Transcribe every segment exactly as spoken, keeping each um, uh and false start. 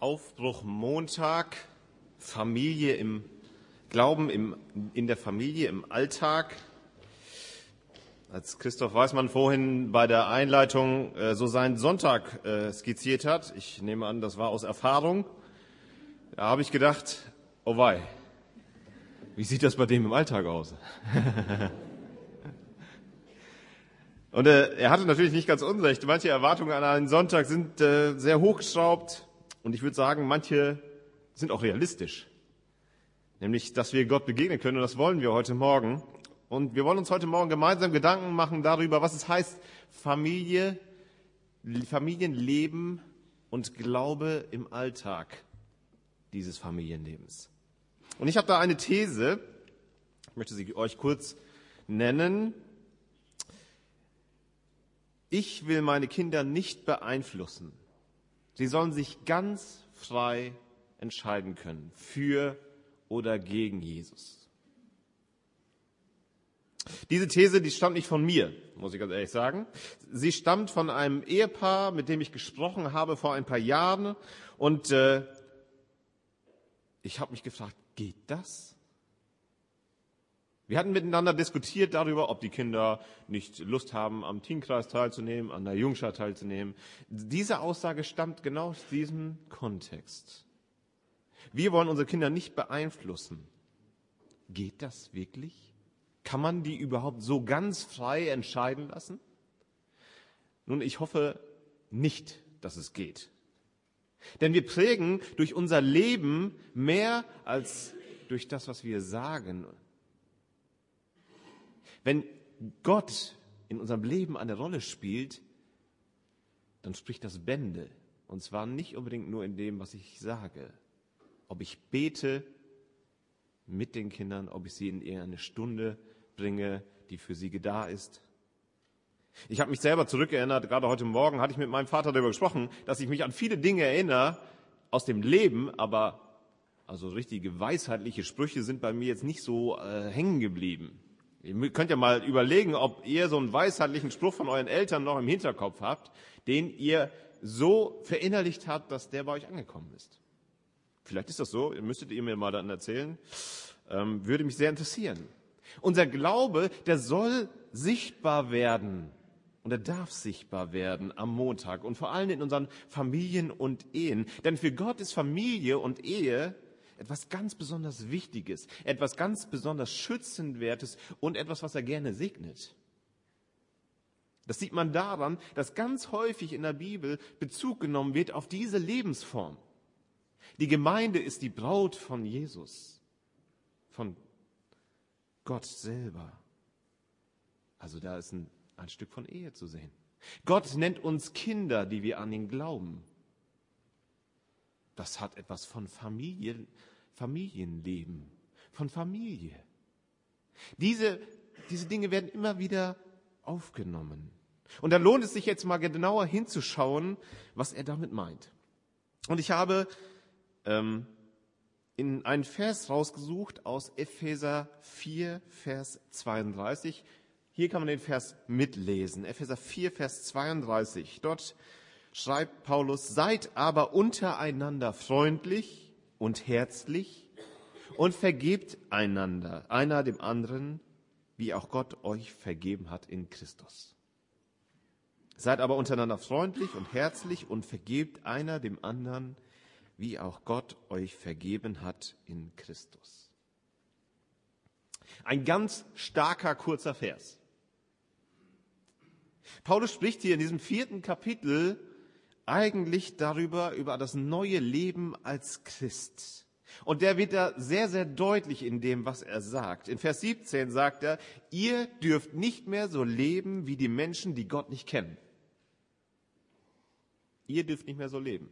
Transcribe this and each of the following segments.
Aufbruchmontag, Familie im Glauben, im, in der Familie, im Alltag. Als Christoph Weißmann vorhin bei der Einleitung äh, so seinen Sonntag äh, skizziert hat, ich nehme an, das war aus Erfahrung, da habe ich gedacht, oh wei, wie sieht das bei dem im Alltag aus? Und äh, er hatte natürlich nicht ganz unrecht. Manche Erwartungen an einen Sonntag sind äh, sehr hochgeschraubt und ich würde sagen, manche sind auch realistisch. Nämlich, dass wir Gott begegnen können und das wollen wir heute Morgen. Und wir wollen uns heute Morgen gemeinsam Gedanken machen darüber, was es heißt, Familie, Familienleben und Glaube im Alltag dieses Familienlebens. Und ich habe da eine These, ich möchte sie euch kurz nennen. Ich will meine Kinder nicht beeinflussen. Sie sollen sich ganz frei entscheiden können, für oder gegen Jesus. Diese These, die stammt nicht von mir, muss ich ganz ehrlich sagen. Sie stammt von einem Ehepaar, mit dem ich gesprochen habe vor ein paar Jahren. Und äh, ich habe mich gefragt, geht das? Wir hatten miteinander diskutiert darüber, ob die Kinder nicht Lust haben, am Teamkreis teilzunehmen, an der Jungschar teilzunehmen. Diese Aussage stammt genau aus diesem Kontext. Wir wollen unsere Kinder nicht beeinflussen. Geht das wirklich? Kann man die überhaupt so ganz frei entscheiden lassen? Nun, ich hoffe nicht, dass es geht. Denn wir prägen durch unser Leben mehr als durch das, was wir sagen. Wenn Gott in unserem Leben eine Rolle spielt, dann spricht das Bände. Und zwar nicht unbedingt nur in dem, was ich sage. Ob ich bete mit den Kindern, ob ich sie in eine Stunde bringe, die für sie da ist. Ich habe mich selber zurückerinnert, gerade heute Morgen hatte ich mit meinem Vater darüber gesprochen, dass ich mich an viele Dinge erinnere aus dem Leben, aber also richtige weisheitliche Sprüche sind bei mir jetzt nicht so äh, hängen geblieben. Ihr könnt ja mal überlegen, ob ihr so einen weisheitlichen Spruch von euren Eltern noch im Hinterkopf habt, den ihr so verinnerlicht habt, dass der bei euch angekommen ist. Vielleicht ist das so, müsstet ihr mir mal dann erzählen. Ähm, würde mich sehr interessieren. Unser Glaube, der soll sichtbar werden und er darf sichtbar werden am Montag und vor allem in unseren Familien und Ehen. Denn für Gott ist Familie und Ehe etwas ganz besonders Wichtiges, etwas ganz besonders Schützenwertes und etwas, was er gerne segnet. Das sieht man daran, dass ganz häufig in der Bibel Bezug genommen wird auf diese Lebensform. Die Gemeinde ist die Braut von Jesus, von Gott selber. Also da ist ein, ein Stück von Ehe zu sehen. Gott nennt uns Kinder, die wir an ihn glauben. Das hat etwas von Familie, Familienleben, von Familie. Diese, diese Dinge werden immer wieder aufgenommen. Und da lohnt es sich jetzt mal genauer hinzuschauen, was er damit meint. Und ich habe ähm, in einen Vers rausgesucht aus Epheser vier, Vers zweiunddreißig. Hier kann man den Vers mitlesen. Epheser vier, Vers zweiunddreißig. Dort schreibt Paulus, seid aber untereinander freundlich und herzlich und vergebt einander, einer dem anderen, wie auch Gott euch vergeben hat in Christus. Seid aber untereinander freundlich und herzlich und vergebt einer dem anderen, wie auch Gott euch vergeben hat in Christus. Ein ganz starker, kurzer Vers. Paulus spricht hier in diesem vierten Kapitel eigentlich darüber, über das neue Leben als Christ. Und der wird da sehr, sehr deutlich in dem, was er sagt. In Vers siebzehn sagt er, ihr dürft nicht mehr so leben wie die Menschen, die Gott nicht kennen. Ihr dürft nicht mehr so leben.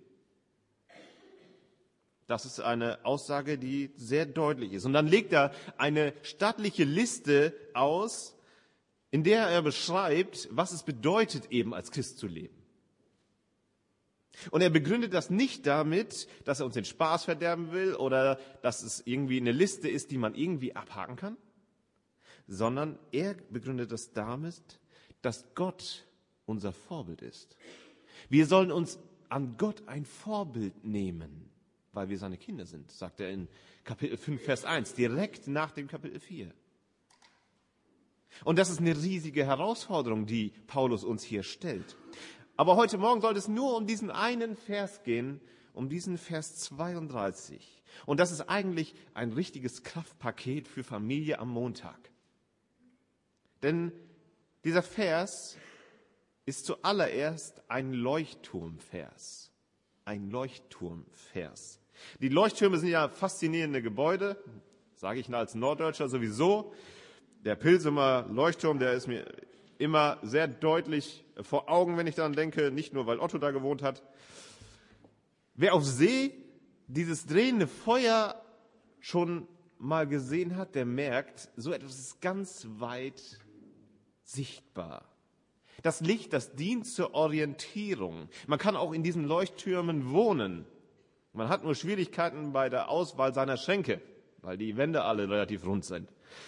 Das ist eine Aussage, die sehr deutlich ist. Und dann legt er eine stattliche Liste aus, in der er beschreibt, was es bedeutet, eben als Christ zu leben. Und er begründet das nicht damit, dass er uns den Spaß verderben will oder dass es irgendwie eine Liste ist, die man irgendwie abhaken kann, sondern er begründet das damit, dass Gott unser Vorbild ist. Wir sollen uns an Gott ein Vorbild nehmen, weil wir seine Kinder sind, sagt er in Kapitel fünf, Vers eins, direkt nach dem Kapitel vier. Und das ist eine riesige Herausforderung, die Paulus uns hier stellt. Aber heute Morgen soll es nur um diesen einen Vers gehen, um diesen Vers zweiunddreißig. Und das ist eigentlich ein richtiges Kraftpaket für Familie am Montag. Denn dieser Vers ist zuallererst ein Leuchtturmvers. Ein Leuchtturmvers. Die Leuchttürme sind ja faszinierende Gebäude, sage ich als Norddeutscher sowieso. Der Pilsumer Leuchtturm, der ist mir immer sehr deutlich vor Augen, wenn ich daran denke, nicht nur, weil Otto da gewohnt hat. Wer auf See dieses drehende Feuer schon mal gesehen hat, der merkt, so etwas ist ganz weit sichtbar. Das Licht, das dient zur Orientierung. Man kann auch in diesen Leuchttürmen wohnen. Man hat nur Schwierigkeiten bei der Auswahl seiner Schränke, weil die Wände alle relativ rund sind.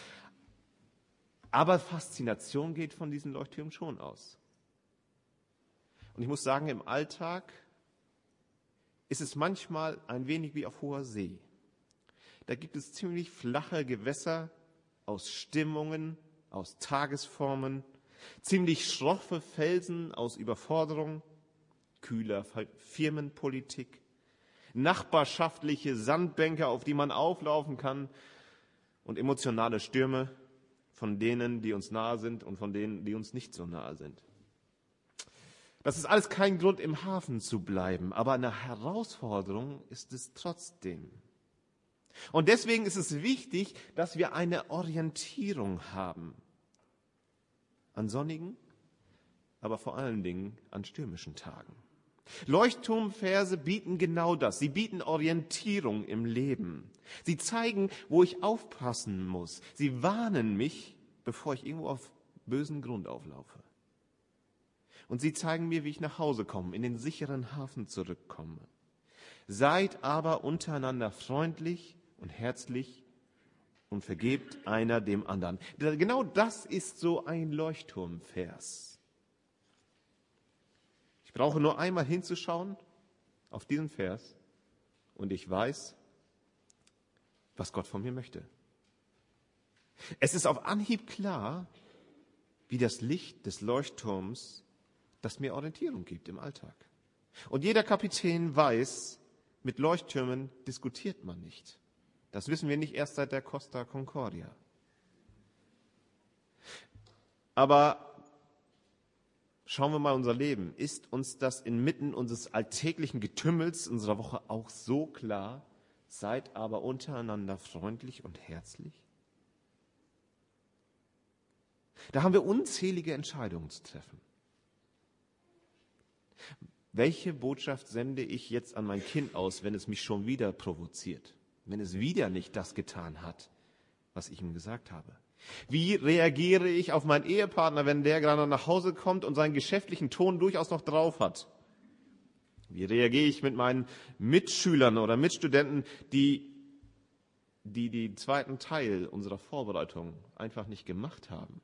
Aber Faszination geht von diesen Leuchttürmen schon aus. Und ich muss sagen, im Alltag ist es manchmal ein wenig wie auf hoher See. Da gibt es ziemlich flache Gewässer aus Stimmungen, aus Tagesformen, ziemlich schroffe Felsen aus Überforderung, kühler Firmenpolitik, nachbarschaftliche Sandbänke, auf die man auflaufen kann, und emotionale Stürme von denen, die uns nahe sind und von denen, die uns nicht so nahe sind. Das ist alles kein Grund, im Hafen zu bleiben, aber eine Herausforderung ist es trotzdem. Und deswegen ist es wichtig, dass wir eine Orientierung haben. An sonnigen, aber vor allen Dingen an stürmischen Tagen. Leuchtturmverse bieten genau das. Sie bieten Orientierung im Leben. Sie zeigen, wo ich aufpassen muss. Sie warnen mich, bevor ich irgendwo auf bösen Grund auflaufe. Und sie zeigen mir, wie ich nach Hause komme, in den sicheren Hafen zurückkomme. Seid aber untereinander freundlich und herzlich und vergebt einer dem anderen. Genau das ist so ein Leuchtturmvers. Ich brauche nur einmal hinzuschauen auf diesen Vers und ich weiß, was Gott von mir möchte. Es ist auf Anhieb klar, wie das Licht des Leuchtturms, das mir Orientierung gibt im Alltag. Und jeder Kapitän weiß, mit Leuchttürmen diskutiert man nicht. Das wissen wir nicht erst seit der Costa Concordia. Aber schauen wir mal unser Leben. Ist uns das inmitten unseres alltäglichen Getümmels unserer Woche auch so klar? Seid aber untereinander freundlich und herzlich? Da haben wir unzählige Entscheidungen zu treffen. Welche Botschaft sende ich jetzt an mein Kind aus, wenn es mich schon wieder provoziert? Wenn es wieder nicht das getan hat, was ich ihm gesagt habe? Wie reagiere ich auf meinen Ehepartner, wenn der gerade nach Hause kommt und seinen geschäftlichen Ton durchaus noch drauf hat? Wie reagiere ich mit meinen Mitschülern oder Mitstudenten, die die den zweiten Teil unserer Vorbereitung einfach nicht gemacht haben?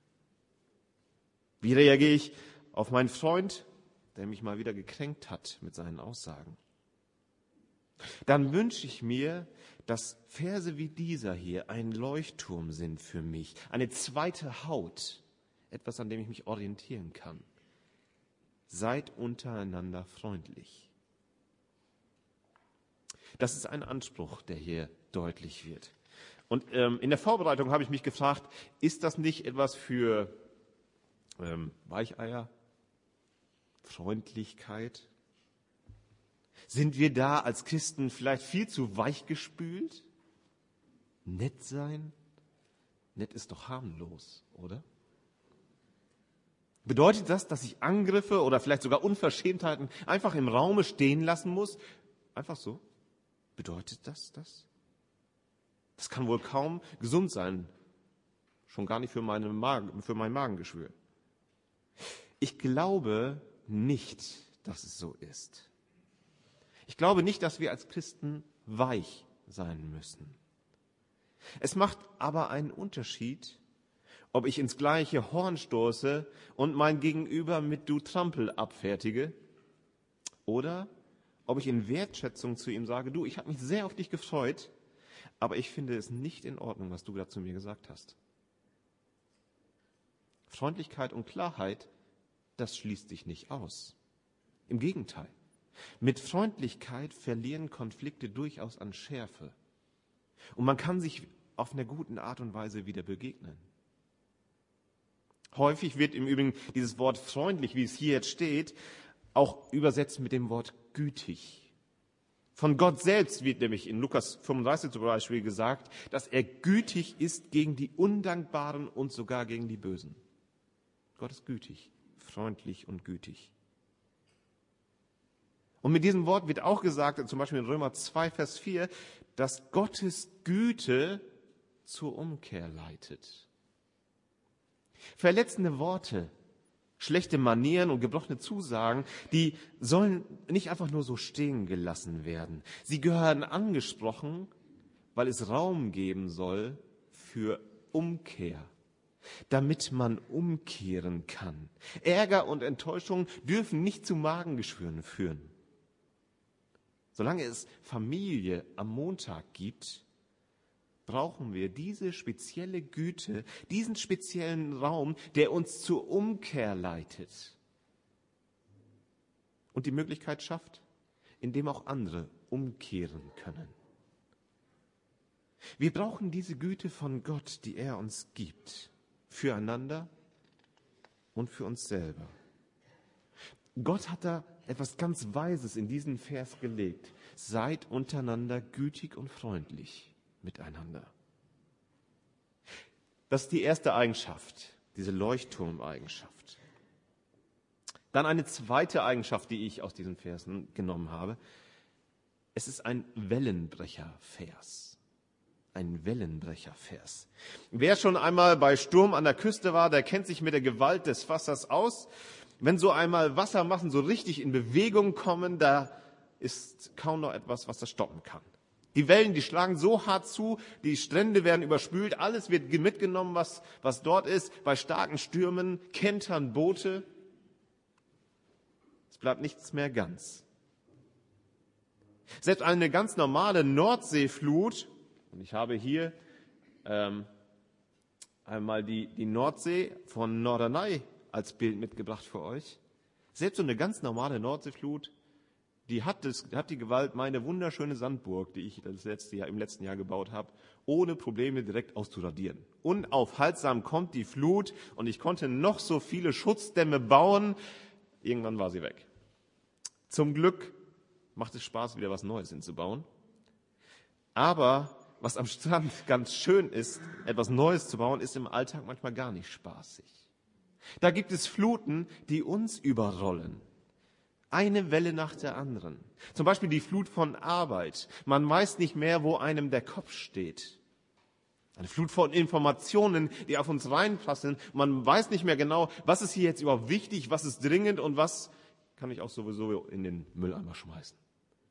Wie reagiere ich auf meinen Freund, der mich mal wieder gekränkt hat mit seinen Aussagen? Dann wünsche ich mir, dass Verse wie dieser hier ein Leuchtturm sind für mich, eine zweite Haut, etwas, an dem ich mich orientieren kann. Seid untereinander freundlich. Das ist ein Anspruch, der hier deutlich wird. Und ähm, in der Vorbereitung habe ich mich gefragt, ist das nicht etwas für ähm, Weicheier, Freundlichkeit? Sind wir da als Christen vielleicht viel zu weichgespült? Nett sein? Nett ist doch harmlos, oder? Bedeutet das, dass ich Angriffe oder vielleicht sogar Unverschämtheiten einfach im Raume stehen lassen muss? Einfach so? Bedeutet das das? Das kann wohl kaum gesund sein. Schon gar nicht für, meine Magen, für mein Magengeschwür. Ich glaube nicht, dass es so ist. Ich glaube nicht, dass wir als Christen weich sein müssen. Es macht aber einen Unterschied, ob ich ins gleiche Horn stoße und mein Gegenüber mit Du Trampel abfertige Oder ob ich in Wertschätzung zu ihm sage, du, ich habe mich sehr auf dich gefreut, aber ich finde es nicht in Ordnung, was du da zu mir gesagt hast. Freundlichkeit und Klarheit, das schließt sich nicht aus. Im Gegenteil. Mit Freundlichkeit verlieren Konflikte durchaus an Schärfe. Und man kann sich auf eine gute Art und Weise wieder begegnen. Häufig wird im Übrigen dieses Wort freundlich, wie es hier jetzt steht, auch übersetzt mit dem Wort gütig. Von Gott selbst wird nämlich in Lukas fünfunddreißig zum Beispiel gesagt, dass er gütig ist gegen die Undankbaren und sogar gegen die Bösen. Gott ist gütig, freundlich und gütig. Und mit diesem Wort wird auch gesagt, zum Beispiel in Römer zwei, Vers vier, dass Gottes Güte zur Umkehr leitet. Verletzende Worte, schlechte Manieren und gebrochene Zusagen, die sollen nicht einfach nur so stehen gelassen werden. Sie gehören angesprochen, weil es Raum geben soll für Umkehr, damit man umkehren kann. Ärger und Enttäuschung dürfen nicht zu Magengeschwüren führen. Solange es Familie am Montag gibt, brauchen wir diese spezielle Güte, diesen speziellen Raum, der uns zur Umkehr leitet und die Möglichkeit schafft, in dem auch andere umkehren können. Wir brauchen diese Güte von Gott, die er uns gibt, füreinander und für uns selber. Gott hat da etwas ganz Weises in diesen Vers gelegt. Seid untereinander gütig und freundlich miteinander. Das ist die erste Eigenschaft, diese Leuchtturmeigenschaft. Dann eine zweite Eigenschaft, die ich aus diesen Versen genommen habe. Es ist ein Wellenbrechervers. Ein Wellenbrechervers. Wer schon einmal bei Sturm an der Küste war, der kennt sich mit der Gewalt des Wassers aus. Wenn so einmal Wassermassen so richtig in Bewegung kommen, da ist kaum noch etwas, was das stoppen kann. Die Wellen, die schlagen so hart zu, die Strände werden überspült, alles wird mitgenommen, was, was dort ist. Bei starken Stürmen kentern Boote. Es bleibt nichts mehr ganz. Selbst eine ganz normale Nordseeflut, und ich habe hier ähm, einmal die, die Nordsee von Norderney als Bild mitgebracht für euch. Selbst so eine ganz normale Nordseeflut, die hat, das, hat die Gewalt, meine wunderschöne Sandburg, die ich das letzte Jahr, im letzten Jahr gebaut habe, ohne Probleme direkt auszuradieren. Unaufhaltsam kommt die Flut und ich konnte noch so viele Schutzdämme bauen. Irgendwann war sie weg. Zum Glück macht es Spaß, wieder was Neues hinzubauen. Aber was am Strand ganz schön ist, etwas Neues zu bauen, ist im Alltag manchmal gar nicht spaßig. Da gibt es Fluten, die uns überrollen. Eine Welle nach der anderen. Zum Beispiel die Flut von Arbeit. Man weiß nicht mehr, wo einem der Kopf steht. Eine Flut von Informationen, die auf uns reinprasseln. Man weiß nicht mehr genau, was ist hier jetzt überhaupt wichtig, was ist dringend und was kann ich auch sowieso in den Mülleimer schmeißen.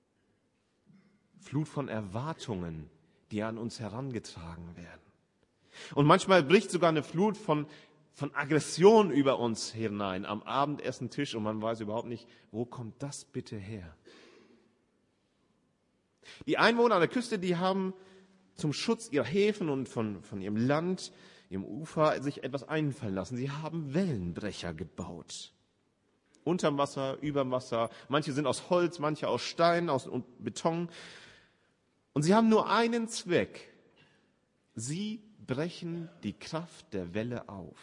Flut von Erwartungen, die an uns herangetragen werden. Und manchmal bricht sogar eine Flut von von Aggression über uns hinein am Abendessentisch und man weiß überhaupt nicht, wo kommt das bitte her? Die Einwohner an der Küste, die haben zum Schutz ihrer Häfen und von, von ihrem Land, ihrem Ufer, sich etwas einfallen lassen. Sie haben Wellenbrecher gebaut. Unterm Wasser, überm Wasser. Manche sind aus Holz, manche aus Stein, aus Beton. Und sie haben nur einen Zweck. Sie brechen die Kraft der Welle auf.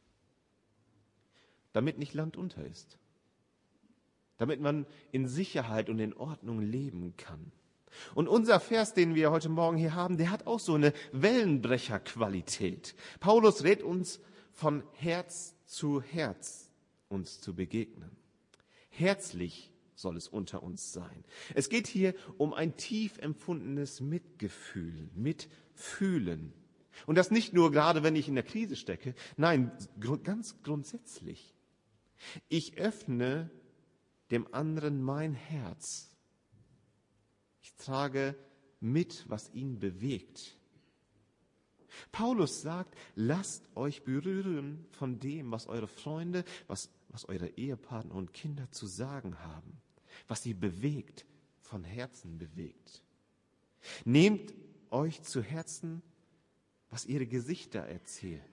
Damit nicht Land unter ist. Damit man in Sicherheit und in Ordnung leben kann. Und unser Vers, den wir heute Morgen hier haben, der hat auch so eine Wellenbrecherqualität. Paulus rät uns von Herz zu Herz uns zu begegnen. Herzlich soll es unter uns sein. Es geht hier um ein tief empfundenes Mitgefühl, Mitfühlen. Und das nicht nur gerade, wenn ich in der Krise stecke, nein, ganz grundsätzlich. Ich öffne dem anderen mein Herz. Ich trage mit, was ihn bewegt. Paulus sagt, lasst euch berühren von dem, was eure Freunde, was, was eure Ehepartner und Kinder zu sagen haben. was sie bewegt, von Herzen bewegt. Nehmt euch zu Herzen, was ihre Gesichter erzählen,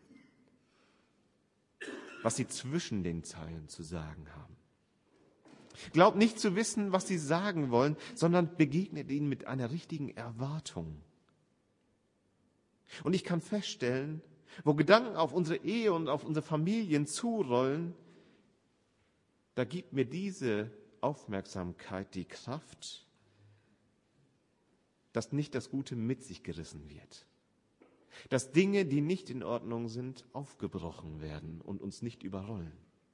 was sie zwischen den Zeilen zu sagen haben. Glaubt nicht zu wissen, was sie sagen wollen, sondern begegnet ihnen mit einer richtigen Erwartung. Und ich kann feststellen, wo Gedanken auf unsere Ehe und auf unsere Familien zurollen, da gibt mir diese Aufmerksamkeit die Kraft, dass nicht das Gute mit sich gerissen wird. Dass Dinge, die nicht in Ordnung sind, aufgebrochen werden und uns nicht überrollen.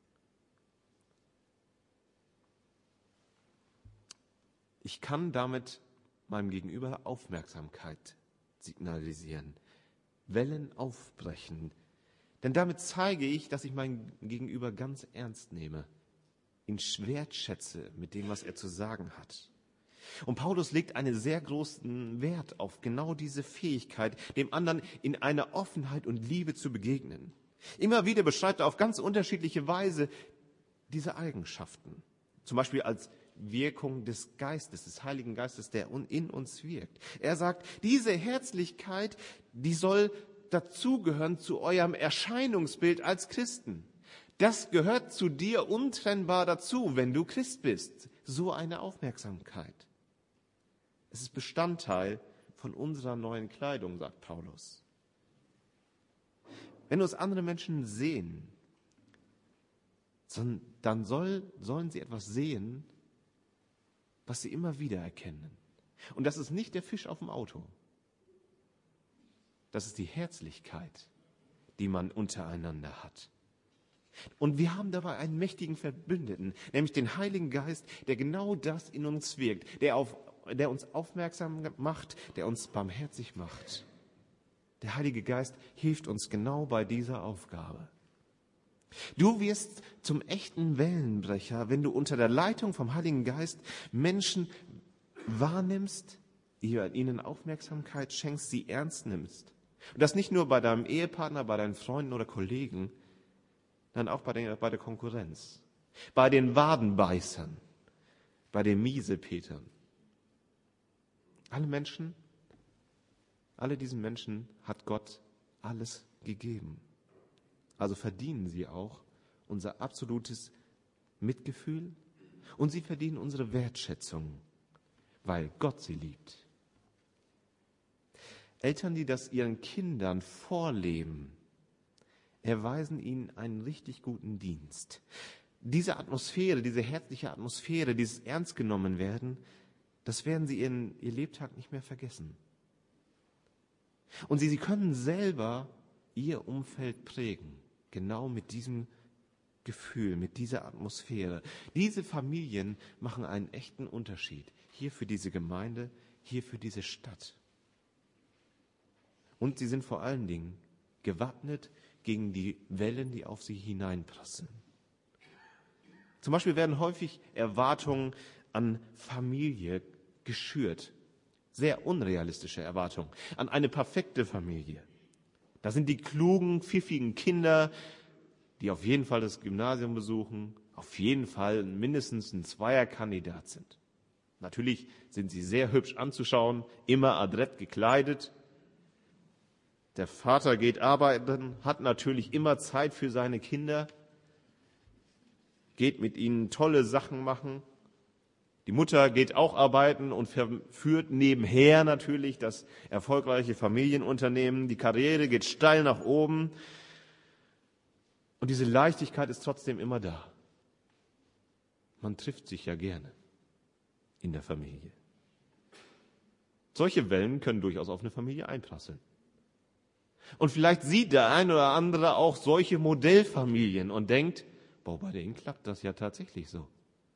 Ich kann damit meinem Gegenüber Aufmerksamkeit signalisieren, Wellen aufbrechen. Denn damit zeige ich, dass ich meinen Gegenüber ganz ernst nehme, ihn wertschätze mit dem, was er zu sagen hat. Und Paulus legt einen sehr großen Wert auf genau diese Fähigkeit, dem anderen in einer Offenheit und Liebe zu begegnen. Immer wieder beschreibt er auf ganz unterschiedliche Weise diese Eigenschaften. Zum Beispiel als Wirkung des Geistes, des Heiligen Geistes, der in uns wirkt. Er sagt, diese Herzlichkeit, die soll dazugehören zu eurem Erscheinungsbild als Christen. Das gehört zu dir untrennbar dazu, wenn du Christ bist. So eine Aufmerksamkeit. Es ist Bestandteil von unserer neuen Kleidung, sagt Paulus. Wenn uns andere Menschen sehen, dann soll, sollen sie etwas sehen, was sie immer wieder erkennen. Und das ist nicht der Fisch auf dem Auto. Das ist die Herzlichkeit, die man untereinander hat. Und wir haben dabei einen mächtigen Verbündeten, nämlich den Heiligen Geist, der genau das in uns wirkt, der, auf, der uns aufmerksam macht, der uns barmherzig macht. Der Heilige Geist hilft uns genau bei dieser Aufgabe. Du wirst zum echten Wellenbrecher, wenn du unter der Leitung vom Heiligen Geist Menschen wahrnimmst, ihnen Aufmerksamkeit schenkst, sie ernst nimmst. Und das nicht nur bei deinem Ehepartner, bei deinen Freunden oder Kollegen, sondern auch bei der, bei der Konkurrenz, bei den Wadenbeißern, bei den Miesepetern. Alle Menschen, alle diesen Menschen hat Gott alles gegeben. Also verdienen sie auch unser absolutes Mitgefühl und sie verdienen unsere Wertschätzung, weil Gott sie liebt. Eltern, die das ihren Kindern vorleben, erweisen ihnen einen richtig guten Dienst. Diese Atmosphäre, diese herzliche Atmosphäre, dieses Ernstgenommenwerden, das werden sie in ihr Lebtag nicht mehr vergessen. Und sie, sie können selber ihr Umfeld prägen, genau mit diesem Gefühl, mit dieser Atmosphäre. Diese Familien machen einen echten Unterschied. Hier für diese Gemeinde, hier für diese Stadt. Und sie sind vor allen Dingen gewappnet gegen die Wellen, die auf sie hineinprasseln. Zum Beispiel werden häufig Erwartungen an Familie geschürt. Sehr unrealistische Erwartungen an eine perfekte Familie. Da sind die klugen, pfiffigen Kinder, die auf jeden Fall das Gymnasium besuchen, auf jeden Fall mindestens ein Zweierkandidat sind. Natürlich sind sie sehr hübsch anzuschauen, immer adrett gekleidet. Der Vater geht arbeiten, hat natürlich immer Zeit für seine Kinder, geht mit ihnen tolle Sachen machen. Die Mutter geht auch arbeiten und führt nebenher natürlich das erfolgreiche Familienunternehmen. Die Karriere geht steil nach oben. Und diese Leichtigkeit ist trotzdem immer da. Man trifft sich ja gerne in der Familie. Solche Wellen können durchaus auf eine Familie einprasseln. Und vielleicht sieht der ein oder andere auch solche Modellfamilien und denkt, boah, bei denen klappt das ja tatsächlich so.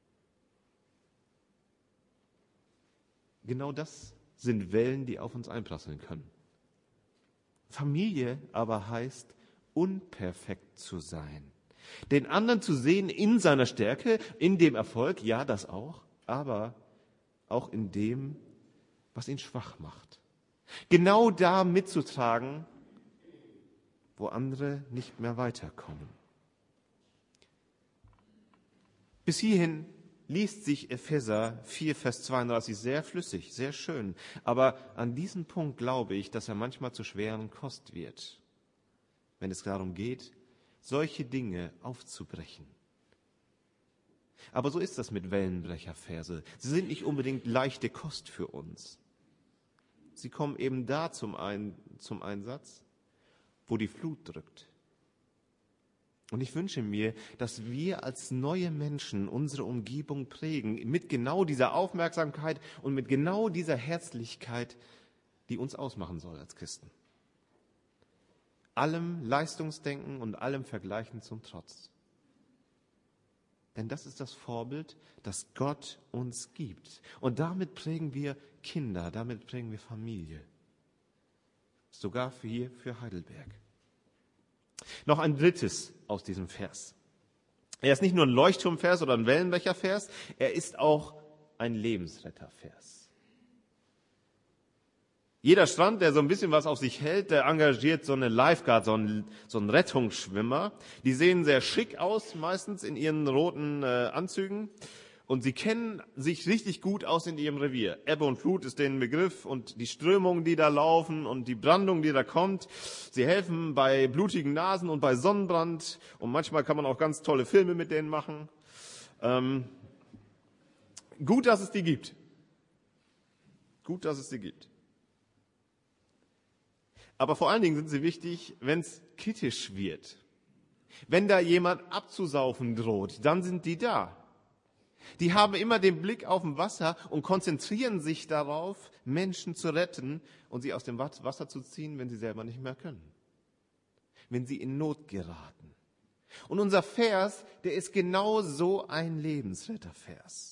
Genau das sind Wellen, die auf uns einprasseln können. Familie aber heißt, unperfekt zu sein. Den anderen zu sehen in seiner Stärke, in dem Erfolg, ja, das auch, aber auch in dem, was ihn schwach macht. Genau da mitzutragen, wo andere nicht mehr weiterkommen. Bis hierhin liest sich Epheser vier, Vers zweiunddreißig sehr flüssig, sehr schön. Aber an diesem Punkt glaube ich, dass er manchmal zu schweren Kost wird, wenn es darum geht, solche Dinge aufzubrechen. Aber so ist das mit Wellenbrecherverse. Sie sind nicht unbedingt leichte Kost für uns. Sie kommen eben da zum, Ein- zum Einsatz, wo die Flut drückt. Und ich wünsche mir, dass wir als neue Menschen unsere Umgebung prägen, mit genau dieser Aufmerksamkeit und mit genau dieser Herzlichkeit, die uns ausmachen soll als Christen. Allem Leistungsdenken und allem Vergleichen zum Trotz. Denn das ist das Vorbild, das Gott uns gibt. Und damit prägen wir Kinder, damit prägen wir Familie. Sogar für hier für Heidelberg. Noch ein drittes aus diesem Vers. Er ist nicht nur ein Leuchtturmvers oder ein Wellenbechervers, er ist auch ein Lebensrettervers. Jeder Strand, der so ein bisschen was auf sich hält, der engagiert so eine Lifeguard, so einen, so einen Rettungsschwimmer. Die sehen sehr schick aus, meistens in ihren roten äh, Anzügen. Und sie kennen sich richtig gut aus in ihrem Revier. Ebbe und Flut ist denen Begriff und die Strömungen, die da laufen und die Brandung, die da kommt. Sie helfen bei blutigen Nasen und bei Sonnenbrand. Und manchmal kann man auch ganz tolle Filme mit denen machen. Ähm, gut, dass es die gibt. Gut, dass es die gibt. Aber vor allen Dingen sind sie wichtig, wenn es kritisch wird. Wenn da jemand abzusaufen droht, dann sind die da. Die haben immer den Blick auf dem Wasser und konzentrieren sich darauf, Menschen zu retten und sie aus dem Wasser zu ziehen, wenn sie selber nicht mehr können. Wenn sie in Not geraten. Und unser Vers, der ist genau so ein Lebensrettervers.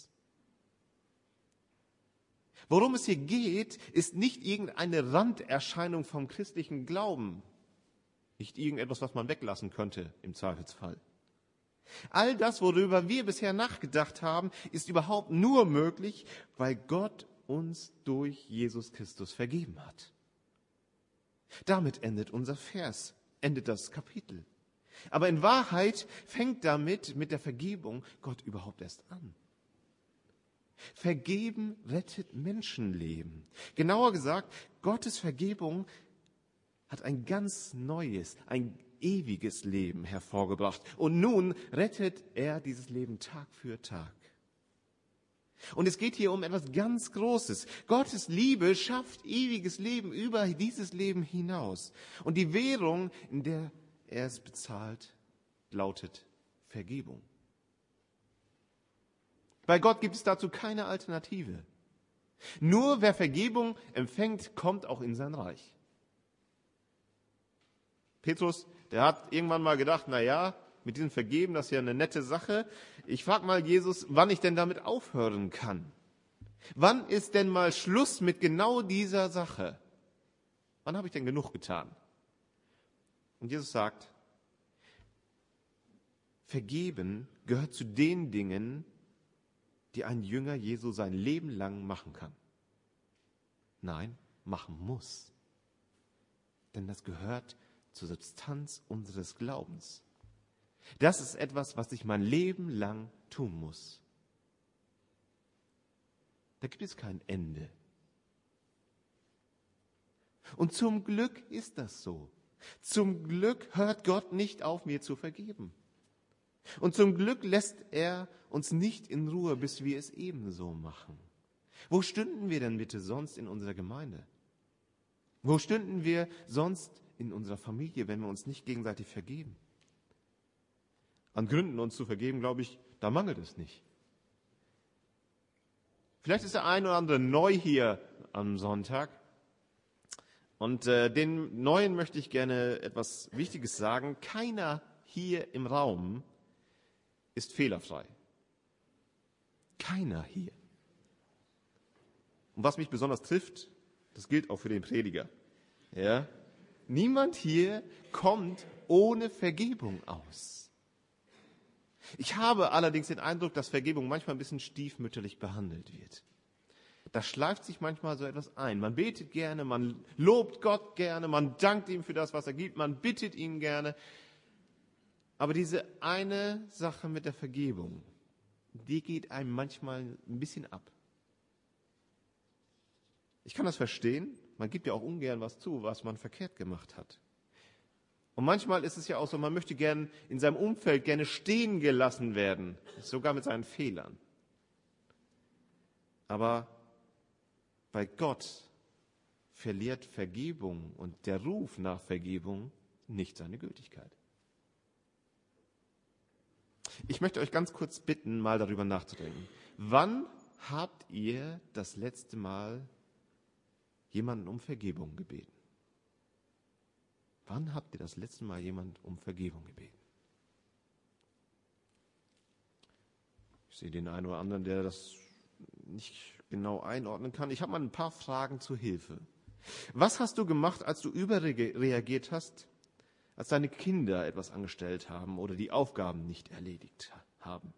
Worum es hier geht, ist nicht irgendeine Randerscheinung vom christlichen Glauben. Nicht irgendetwas, was man weglassen könnte im Zweifelsfall. All das, worüber wir bisher nachgedacht haben, ist überhaupt nur möglich, weil Gott uns durch Jesus Christus vergeben hat. Damit endet unser Vers, endet das Kapitel. Aber in Wahrheit fängt damit, mit der Vergebung, Gott überhaupt erst an. Vergeben rettet Menschenleben. Genauer gesagt, Gottes Vergebung hat ein ganz neues, ein ewiges Leben hervorgebracht. Und nun rettet er dieses Leben Tag für Tag. Und es geht hier um etwas ganz Großes. Gottes Liebe schafft ewiges Leben über dieses Leben hinaus. Und die Währung, in der er es bezahlt, lautet Vergebung. Bei Gott gibt es dazu keine Alternative. Nur wer Vergebung empfängt, kommt auch in sein Reich. Petrus, der hat irgendwann mal gedacht, na ja, mit diesem Vergeben, das ist ja eine nette Sache. Ich frage mal Jesus, wann ich denn damit aufhören kann. Wann ist denn mal Schluss mit genau dieser Sache? Wann habe ich denn genug getan? Und Jesus sagt, Vergeben gehört zu den Dingen, die ein Jünger Jesu sein Leben lang machen kann. Nein, machen muss. Denn das gehört zur Substanz unseres Glaubens. Das ist etwas, was ich mein Leben lang tun muss. Da gibt es kein Ende. Und zum Glück ist das so. Zum Glück hört Gott nicht auf, mir zu vergeben. Und zum Glück lässt er uns nicht in Ruhe, bis wir es ebenso machen. Wo stünden wir denn bitte sonst in unserer Gemeinde? Wo stünden wir sonst in unserer Familie, wenn wir uns nicht gegenseitig vergeben? An Gründen, uns zu vergeben, glaube ich, da mangelt es nicht. Vielleicht ist der ein oder andere neu hier am Sonntag. Und äh, den Neuen möchte ich gerne etwas Wichtiges sagen. Keiner hier im Raum ist fehlerfrei. Keiner hier. Und was mich besonders trifft, das gilt auch für den Prediger. Ja? Niemand hier kommt ohne Vergebung aus. Ich habe allerdings den Eindruck, dass Vergebung manchmal ein bisschen stiefmütterlich behandelt wird. Da schleift sich manchmal so etwas ein. Man betet gerne, man lobt Gott gerne, man dankt ihm für das, was er gibt, man bittet ihn gerne. Aber diese eine Sache mit der Vergebung, die geht einem manchmal ein bisschen ab. Ich kann das verstehen. Man gibt ja auch ungern was zu, was man verkehrt gemacht hat. Und manchmal ist es ja auch so, man möchte gern in seinem Umfeld gerne stehen gelassen werden, sogar mit seinen Fehlern. Aber bei Gott verliert Vergebung und der Ruf nach Vergebung nicht seine Gültigkeit. Ich möchte euch ganz kurz bitten, mal darüber nachzudenken. Wann habt ihr das letzte Mal jemanden um Vergebung gebeten? Wann habt ihr das letzte Mal jemanden um Vergebung gebeten? Ich sehe den einen oder anderen, der das nicht genau einordnen kann. Ich habe mal ein paar Fragen zur Hilfe. Was hast du gemacht, als du überreagiert hast, als deine Kinder etwas angestellt haben oder die Aufgaben nicht erledigt haben?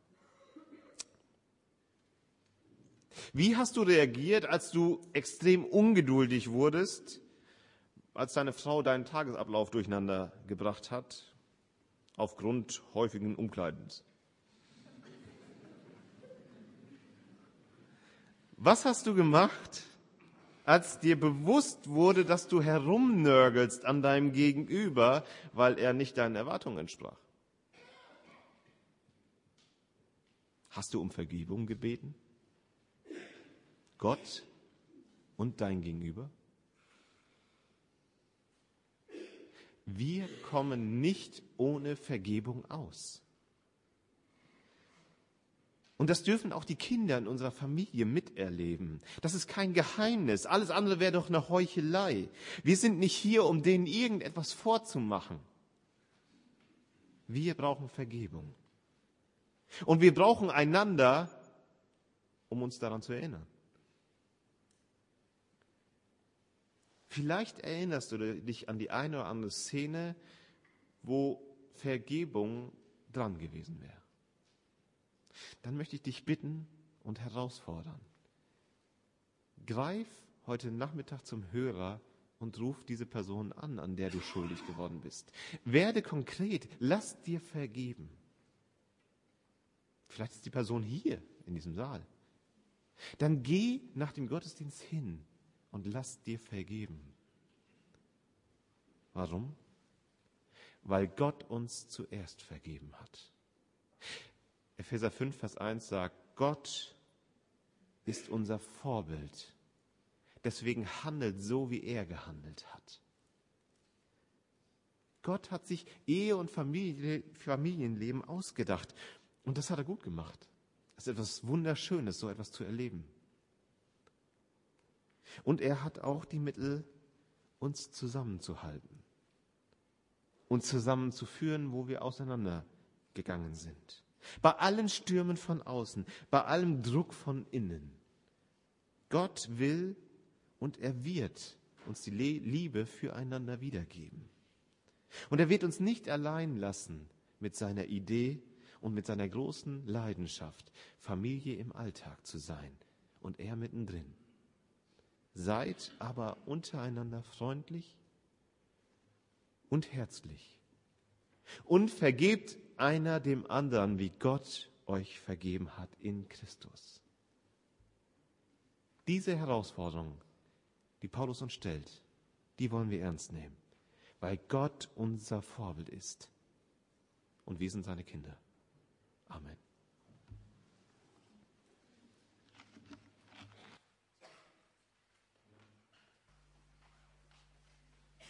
Wie hast du reagiert, als du extrem ungeduldig wurdest, als deine Frau deinen Tagesablauf durcheinander gebracht hat, aufgrund häufigen Umkleidens? Was hast du gemacht, als dir bewusst wurde, dass du herumnörgelst an deinem Gegenüber, weil er nicht deinen Erwartungen entsprach? Hast du um Vergebung gebeten? Gott und dein Gegenüber? Wir kommen nicht ohne Vergebung aus. Und das dürfen auch die Kinder in unserer Familie miterleben. Das ist kein Geheimnis. Alles andere wäre doch eine Heuchelei. Wir sind nicht hier, um denen irgendetwas vorzumachen. Wir brauchen Vergebung. Und wir brauchen einander, um uns daran zu erinnern. Vielleicht erinnerst du dich an die eine oder andere Szene, wo Vergebung dran gewesen wäre. Dann möchte ich dich bitten und herausfordern. Greif heute Nachmittag zum Hörer und ruf diese Person an, an der du schuldig geworden bist. Werde konkret, lass dir vergeben. Vielleicht ist die Person hier in diesem Saal. Dann geh nach dem Gottesdienst hin und lass dir vergeben. Warum? Weil Gott uns zuerst vergeben hat. Epheser fünf, Vers eins sagt, Gott ist unser Vorbild. Deswegen handelt so, wie er gehandelt hat. Gott hat sich Ehe und Familie, Familienleben ausgedacht. Und das hat er gut gemacht. Es ist etwas Wunderschönes, so etwas zu erleben. Und er hat auch die Mittel, uns zusammenzuhalten. Uns zusammenzuführen, wo wir auseinandergegangen sind. Bei allen Stürmen von außen, bei allem Druck von innen. Gott will und er wird uns die Liebe füreinander wiedergeben. Und er wird uns nicht allein lassen mit seiner Idee und mit seiner großen Leidenschaft, Familie im Alltag zu sein und er mittendrin. Seid aber untereinander freundlich und herzlich und vergebt einer dem anderen, wie Gott euch vergeben hat in Christus. Diese Herausforderung, die Paulus uns stellt, die wollen wir ernst nehmen, weil Gott unser Vorbild ist und wir sind seine Kinder. Amen.